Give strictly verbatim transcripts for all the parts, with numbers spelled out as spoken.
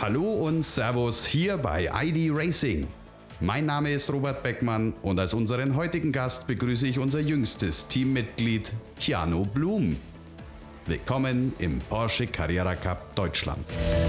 Hallo und Servus hier bei I D Racing. Mein Name ist Robert Beckmann und als unseren heutigen Gast begrüße ich unser jüngstes Teammitglied Keanu Blum. Willkommen im Porsche Carrera Cup Deutschland.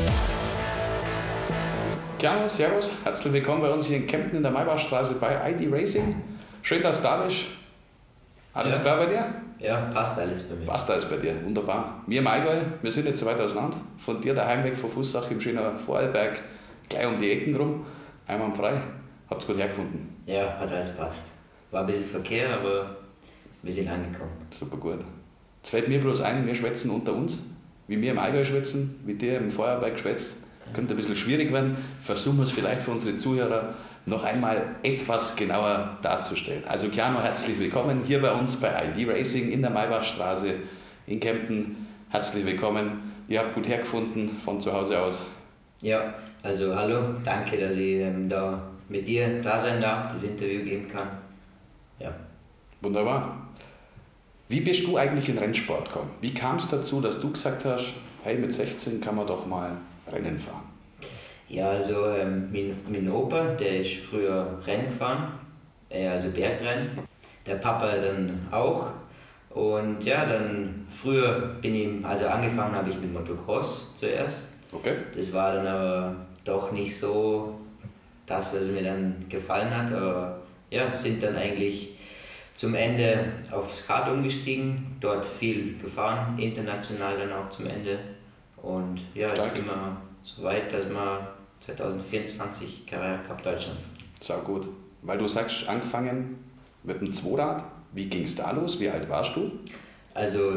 Keanu, servus, herzlich willkommen bei uns hier in Kempten in der Maybachstraße bei I D Racing. Schön, dass du da bist. Alles ja. Klar bei dir? Ja, passt alles bei mir. Passt alles bei dir, wunderbar. Wir im Allgäu, wir sind nicht so weit auseinander. Von dir daheim weg von Fussach im schönen Vorarlberg, gleich um die Ecken rum, einwandfrei. Habt ihr gut hergefunden? Ja, hat alles passt. War ein bisschen Verkehr, aber wir sind angekommen. Super gut. Jetzt fällt mir bloß ein, wir schwätzen unter uns, wie wir im Allgäu schwätzen, wie der im Vorarlberg schwätzt. Könnte ein bisschen schwierig werden. Versuchen wir es vielleicht für unsere Zuhörer noch einmal etwas genauer darzustellen. Also Keanu, herzlich willkommen hier bei uns bei I D Racing in der Maybachstraße in Kempten. Herzlich willkommen. Ihr habt gut hergefunden von zu Hause aus. Ja, also hallo, danke, dass ich ähm, da mit dir da sein darf, das Interview geben kann. Ja. Wunderbar. Wie bist du eigentlich in Rennsport gekommen? Wie kam es dazu, dass du gesagt hast, hey, mit sechzehn kann man doch mal Rennen fahren? Ja, also ähm, mein, mein Opa, der ist früher Rennen gefahren, äh, also Bergrennen. Der Papa dann auch. Und ja, dann früher bin ich, also angefangen habe ich mit Motocross zuerst. Okay. Das war dann aber doch nicht so das, was mir dann gefallen hat. Aber ja, sind dann eigentlich zum Ende aufs Kart umgestiegen, dort viel gefahren, international dann auch zum Ende. Und ja, jetzt sind wir so weit, dass wir zwanzig vierundzwanzig Carrera Cup Deutschland fahren. Sau gut. Weil du sagst, angefangen mit dem Zweirad, wie ging es da los? Wie alt warst du? Also,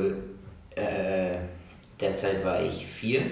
äh, derzeit war ich vier.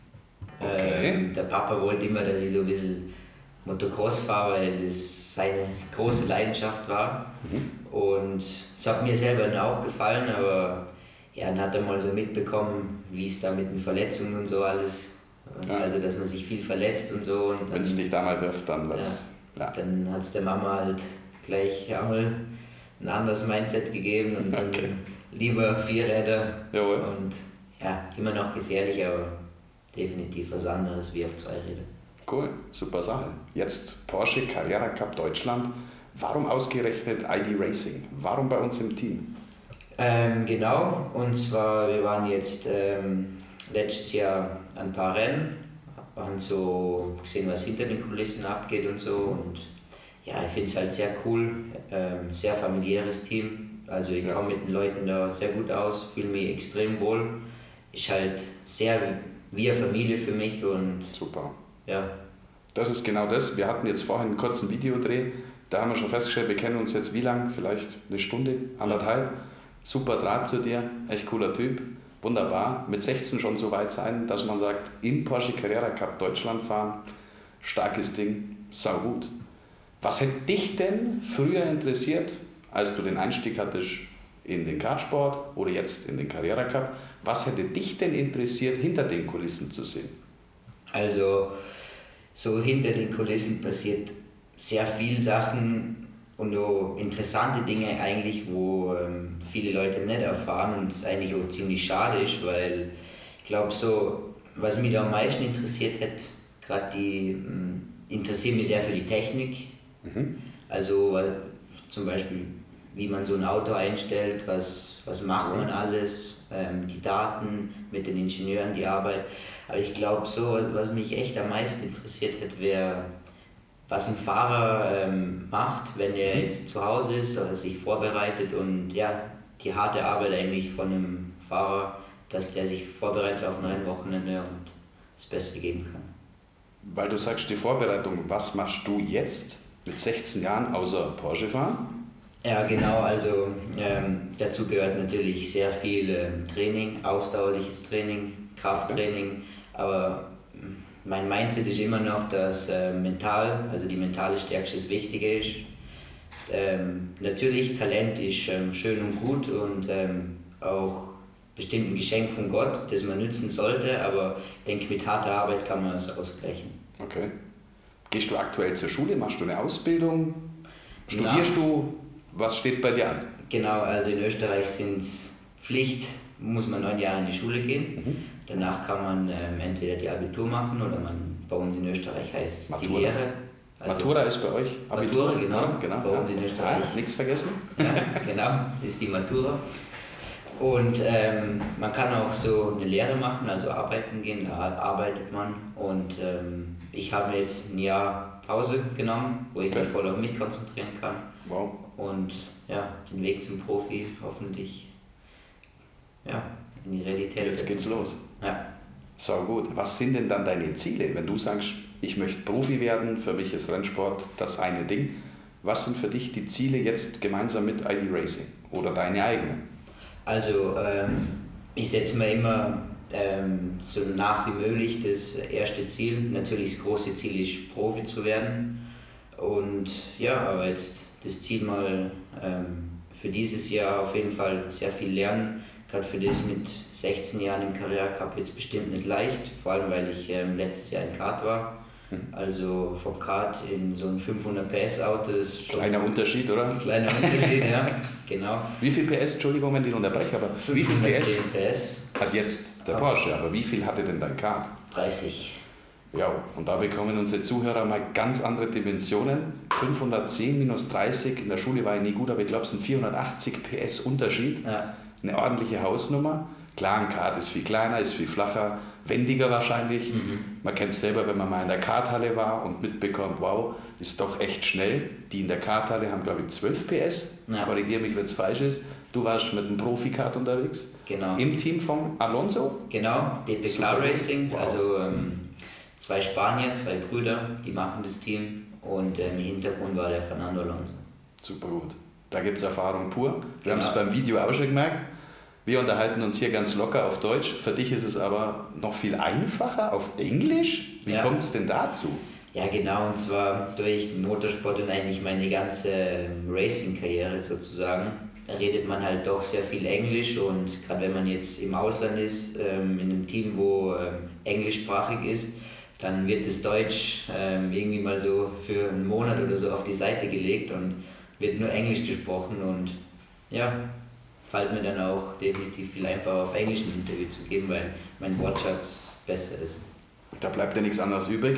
Okay. Ähm, der Papa wollte immer, dass ich so ein bisschen Motocross fahre, weil das seine große Leidenschaft war. Mhm. Und es hat mir selber dann auch gefallen, aber ja, dann hat er mal so mitbekommen, wie es da mit den Verletzungen und so alles, ja. Also dass man sich viel verletzt und so. Wenn es dich da mal wirft, dann wird's. Ja, ja. Dann hat es der Mama halt gleich einmal ein anderes Mindset gegeben und dann okay. Lieber Vierräder. Jawohl. Und ja, immer noch gefährlich, aber definitiv was anderes wie auf zwei Räder. Cool, super Sache. Jetzt Porsche Carrera Cup Deutschland. Warum ausgerechnet I D Racing? Warum bei uns im Team? Ähm, genau, und zwar, wir waren jetzt ähm, letztes Jahr ein paar Rennen, haben so gesehen, was hinter den Kulissen abgeht und so. Und ja, ich finde es halt sehr cool, ähm, sehr familiäres Team. Also ich ja. komme mit den Leuten da sehr gut aus, fühle mich extrem wohl. Ist halt sehr wie eine Familie für mich und super. Ja. Das ist genau das. Wir hatten jetzt vorhin einen kurzen Videodreh. Da haben wir schon festgestellt, wir kennen uns jetzt wie lang? Vielleicht eine Stunde, anderthalb. Super Draht zu dir, echt cooler Typ. Wunderbar. Mit sechzehn schon so weit sein, dass man sagt, im Porsche Carrera Cup Deutschland fahren. Starkes Ding, sau gut. Was hätte dich denn früher interessiert, als du den Einstieg hattest in den Kartsport oder jetzt in den Carrera Cup? Was hätte dich denn interessiert, hinter den Kulissen zu sehen? Also, so hinter den Kulissen passiert sehr viel Sachen und auch interessante Dinge eigentlich, wo ähm, viele Leute nicht erfahren und es eigentlich auch ziemlich schade ist, weil ich glaube so, was mich da am meisten interessiert hat, gerade die, ähm, interessiert mich sehr für die Technik, mhm. Also äh, zum Beispiel wie man so ein Auto einstellt, was, was macht man alles, ähm, die Daten mit den Ingenieuren, die Arbeit. Aber ich glaube, so, was mich echt am meisten interessiert hat, wäre, was ein Fahrer ähm, macht, wenn er jetzt zu Hause ist oder sich vorbereitet und ja, die harte Arbeit eigentlich von einem Fahrer, dass der sich vorbereitet auf ein Rennwochenende und das Beste geben kann. Weil du sagst, die Vorbereitung, was machst du jetzt mit sechzehn Jahren außer Porsche fahren? Ja, genau, also ähm, dazu gehört natürlich sehr viel ähm, Training, ausdauerliches Training, Krafttraining, aber mein Mindset ist immer noch, dass äh, mental, also die mentale Stärke das Wichtige ist. Ähm, natürlich, Talent ist ähm, schön und gut und ähm, auch bestimmt ein Geschenk von Gott, das man nützen sollte, aber ich denke, mit harter Arbeit kann man es ausgleichen. Okay. Gehst du aktuell zur Schule, machst du eine Ausbildung, studierst Na, du, was steht bei dir an? Genau, also in Österreich sind es Pflicht, muss man neun Jahre in die Schule gehen. Mhm. Danach kann man ähm, entweder die Abitur machen oder man, bei uns in Österreich heißt es die Matura. Lehre. Also Matura ist bei euch Abitur? Matura, genau. Oder? genau. Bei uns in Österreich. Ah, nichts vergessen? Ja, genau, ist die Matura. Und ähm, man kann auch so eine Lehre machen, also arbeiten gehen, da arbeitet man. Und ähm, ich habe mir jetzt ein Jahr Pause genommen, wo ich okay. mich voll auf mich konzentrieren kann. Wow. Und ja, den Weg zum Profi hoffentlich ja, in die Realität Jetzt setzen. geht's los. Ja. So gut. Was sind denn dann deine Ziele? Wenn du sagst, ich möchte Profi werden, für mich ist Rennsport das eine Ding. Was sind für dich die Ziele jetzt gemeinsam mit I D Racing oder deine eigenen? Also ähm, ich setze mir immer ähm, so nach wie möglich das erste Ziel. Natürlich das große Ziel ist, Profi zu werden. Und ja, aber jetzt das Ziel mal ähm, für dieses Jahr auf jeden Fall sehr viel lernen. Gerade für das mit sechzehn Jahren im Karrierecup wird es bestimmt nicht leicht, vor allem weil ich ähm, letztes Jahr im Kart war. Also vom Kart in so ein fünfhundert P S Auto ist schon Kleiner Unterschied, oder? ein kleiner Unterschied, ja, genau. Wie viel P S, Entschuldigung, wenn ich unterbreche, aber wie viel P S fünfhundertzehn P S hat jetzt der Porsche, aber wie viel hatte denn dein Kart? dreißig. Ja, und da bekommen unsere Zuhörer mal ganz andere Dimensionen. fünfhundertzehn minus dreißig, in der Schule war ich nie gut, aber ich glaube, es sind vierhundertachtzig P S Unterschied. Ja. Eine ordentliche Hausnummer. Klar, ein Kart ist viel kleiner, ist viel flacher, wendiger wahrscheinlich. Mhm. Man kennt es selber, wenn man mal in der Karthalle war und mitbekommt, wow, ist doch echt schnell. Die in der Karthalle haben, glaube ich, zwölf P S. Ja. Korrigiere mich, wenn es falsch ist. Du warst mit einem Profikart unterwegs. Genau. Im Team von Alonso. Genau, D P K Racing. Wow. Also ähm, zwei Spanier, zwei Brüder, die machen das Team. Und ähm, im Hintergrund war der Fernando Alonso. Super gut. Da gibt es Erfahrung pur. Wir Genau. haben es beim Video auch schon gemerkt. Wir unterhalten uns hier ganz locker auf Deutsch. Für dich ist es aber noch viel einfacher auf Englisch. Wie Ja. kommt es denn dazu? Ja genau, und zwar durch den Motorsport und eigentlich meine ganze Racing-Karriere sozusagen, da redet man halt doch sehr viel Englisch und gerade wenn man jetzt im Ausland ist, ähm, in einem Team, wo ähm, englischsprachig ist, dann wird das Deutsch ähm, irgendwie mal so für einen Monat oder so auf die Seite gelegt und wird nur Englisch gesprochen und ja, fällt mir dann auch definitiv viel einfacher auf Englisch ein Interview zu geben, weil mein Wortschatz besser ist. Da bleibt ja nichts anderes übrig.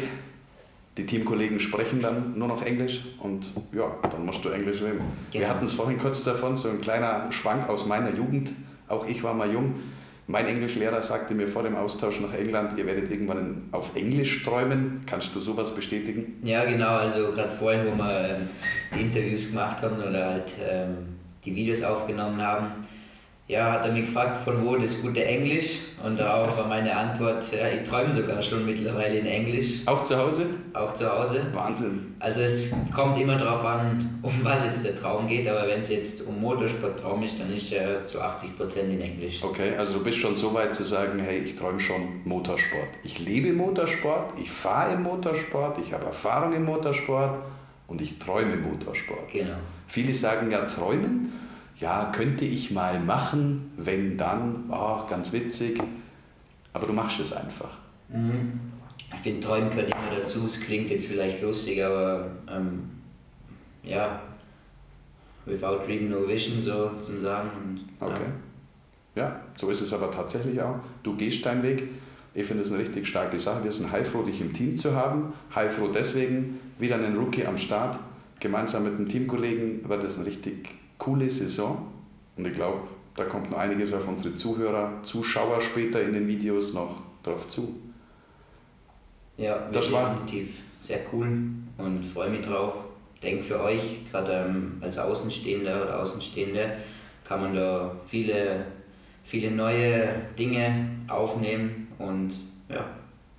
Die Teamkollegen sprechen dann nur noch Englisch und ja, dann musst du Englisch reden. Genau. Wir hatten es vorhin kurz davon, so ein kleiner Schwank aus meiner Jugend. Auch ich war mal jung. Mein Englischlehrer sagte mir vor dem Austausch nach England, ihr werdet irgendwann auf Englisch träumen. Kannst du sowas bestätigen? Ja, genau. Also gerade vorhin, wo wir ähm, die Interviews gemacht haben oder halt ähm, die Videos aufgenommen haben, ja, hat er mich gefragt, von wo das gute Englisch, und darauf war meine Antwort, ja, ich träume sogar schon mittlerweile in Englisch. Auch zu Hause? Auch zu Hause. Wahnsinn. Also es kommt immer darauf an, um was jetzt der Traum geht, aber wenn es jetzt um Motorsporttraum ist, dann ist er zu achtzig Prozent in Englisch. Okay, also du bist schon so weit zu sagen, hey, ich träume schon Motorsport. Ich lebe Motorsport, ich fahre im Motorsport, ich habe Erfahrung im Motorsport und ich träume Motorsport. Genau. Viele sagen ja träumen, ja, könnte ich mal machen, wenn dann, ach, ganz witzig, aber du machst es einfach. Mhm. Ich finde, Träumen gehört immer dazu, es klingt jetzt vielleicht lustig, aber ähm, ja, without dream no vision, so zum Sagen. Und, ja. Okay. Ja, so ist es aber tatsächlich auch. Du gehst deinen Weg. Ich finde es eine richtig starke Sache. Wir sind heilfroh, dich im Team zu haben. Heilfroh deswegen, wieder einen Rookie am Start. Gemeinsam mit einem Teamkollegen wird es eine richtig coole Saison. Und ich glaube, da kommt noch einiges auf unsere Zuhörer, Zuschauer später in den Videos noch drauf zu. Ja, das war definitiv sehr cool und freue mich drauf. Ich denke, für euch, gerade ähm, als Außenstehender oder Außenstehende, kann man da viele, viele neue Dinge aufnehmen und ja.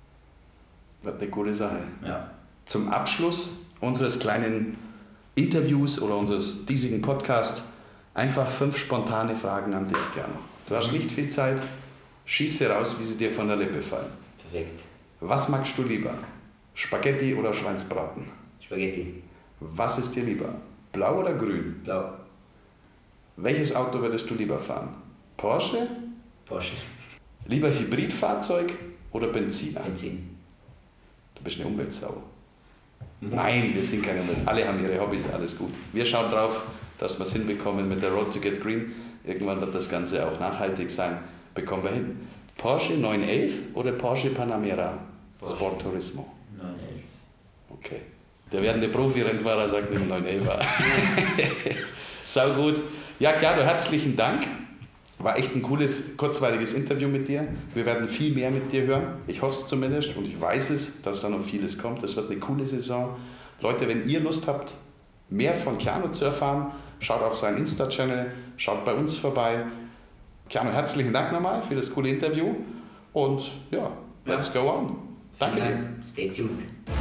Wird eine coole Sache. Ja. Zum Abschluss unseres kleinen Interviews oder unseres diesigen Podcasts einfach fünf spontane Fragen an dich gerne. Du hast nicht viel Zeit, schieß sie raus, wie sie dir von der Lippe fallen. Perfekt. Was magst du lieber? Spaghetti oder Schweinsbraten? Spaghetti. Was ist dir lieber? Blau oder grün? Blau. Welches Auto würdest du lieber fahren? Porsche? Porsche. Lieber Hybridfahrzeug oder Benziner? Benzin. Du bist eine Umweltsau. Muss. Nein, wir sind keine Umwelt. Alle haben ihre Hobbys, alles gut. Wir schauen drauf, dass wir es hinbekommen mit der Road to Get Green. Irgendwann wird das Ganze auch nachhaltig sein. Bekommen wir hin. Porsche neun elf oder Porsche Panamera Porsche. Sport Turismo? neun elf. Okay. Der werdende Profi-Rennfahrer sagt nicht neun elfer. Sau gut. Ja, Claudio, herzlichen Dank. War echt ein cooles, kurzweiliges Interview mit dir. Wir werden viel mehr mit dir hören. Ich hoffe es zumindest und ich weiß es, dass da noch vieles kommt. Das wird eine coole Saison. Leute, wenn ihr Lust habt, mehr von Keanu zu erfahren, schaut auf seinen Insta-Channel, schaut bei uns vorbei. Keanu, herzlichen Dank nochmal für das coole Interview und ja, let's go on. Danke dir. Stay tuned.